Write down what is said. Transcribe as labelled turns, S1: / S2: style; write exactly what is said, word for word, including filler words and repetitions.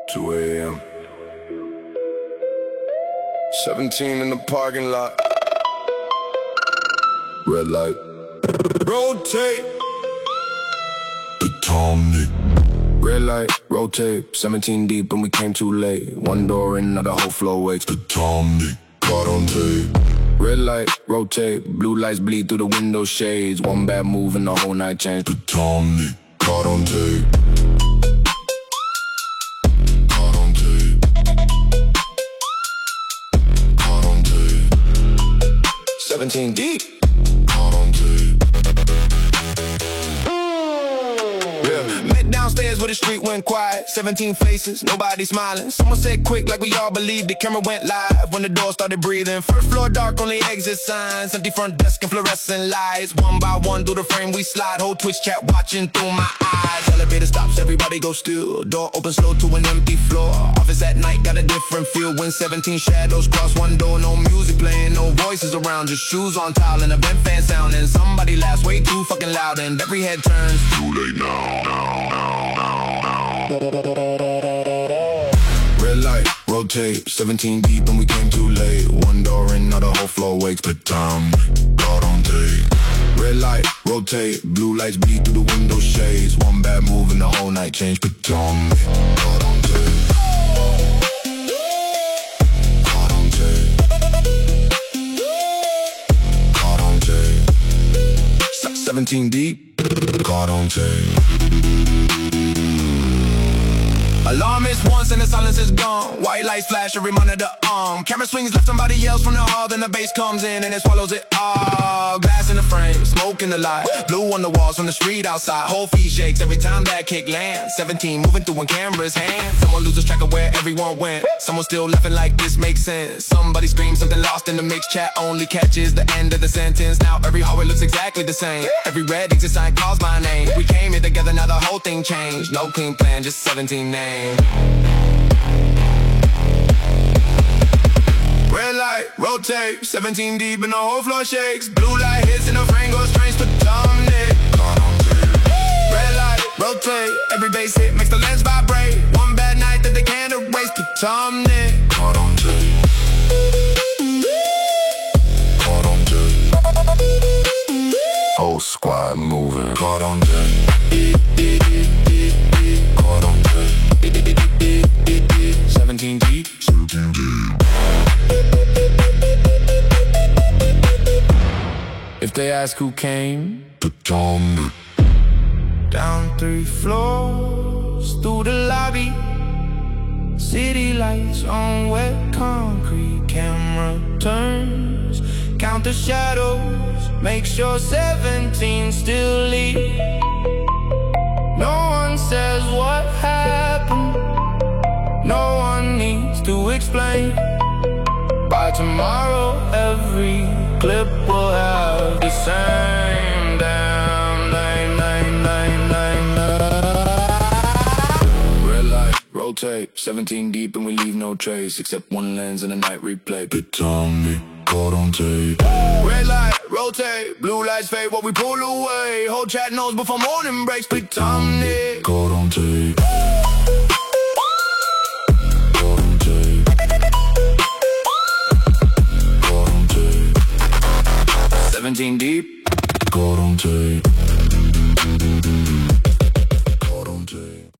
S1: two A M seventeen in the parking lot. Red light. Rotate. Atomic. Red light, rotate. seventeen deep and we came too late. One door in, now the whole floor waits. Atomic. Caught on tape. Red light, rotate. Blue lights bleed through the window shades. One bad move and the whole night changed. Atomic. Caught on tape. Caught on tape. Caught on tape. seventeen deep. Caught on tape. Yeah. Met downstairs where the street went quiet. seventeen faces, nobody smiling. Someone said quick like we all believed. The camera went live when the door started breathing. First floor dark, only exit signs. Empty front desk and fluorescent lights. One by one through the frame we slide. Whole Twitch chat watching through my eyes. Elevator stops, everybody go still. Door opens slow to an empty floor. Office at night got a different feel. When seventeen shadows cross one door. No music playing, no voices around. Just shoes on tile and a vent fan sounding. Somebody laughs way too fucking loud and every head turns. Too late now, now, now, now, now. Red light, rotate. seventeen deep and we came too late. One door in, now the whole floor wakes. The time, caught on tape. Red light, rotate. Blue lights bleed through the window shades. One bad move and the whole night changed. But on me, caught on tape. Caught on tape. Caught on tape. seventeen deep, caught on tape. Alarm is once and the silence is gone. White lights flash, every monitor on. Camera swings left somebody else from the hall. Then the bass comes in and it swallows it all. Glass in the frame, smoke in the light. Blue on the walls from the street outside. Whole feet shakes every time that kick lands. seventeen moving through one camera's hand. Someone loses track of where everyone went. Someone still laughing like this makes sense. Somebody screams something lost in the mix chat. Only catches the end of the sentence. Now every hallway looks exactly the same. Every red exit sign calls my name. We came here together, now the whole thing changed. No clean plan, just seventeen names. Red light, rotate, seventeen deep and the whole floor shakes. Blue light hits and the frame goes strange, but dominate. Red light, rotate, every bass hit makes the lens vibrate. One bad night that they can't erase, but dominate. Caught on tape. Caught on tape. Whole squad moving. Caught on tape. Caught on tape. seventeen deep. seventeen deep. If they ask who came, Atomic. Down three floors through the lobby. City lights on wet concrete. Camera turns, count the shadows. Make sure seventeen still leave. No one says what happened. No one needs to explain. By tomorrow, every clip will have the same damn name, name, name, name, name. Red light, rotate, seventeen deep and we leave no trace except one lens and a night replay. Atomic, caught on tape. Red light, rotate, blue lights fade while we pull away. Whole chat knows before morning breaks. Atomic, caught on tape.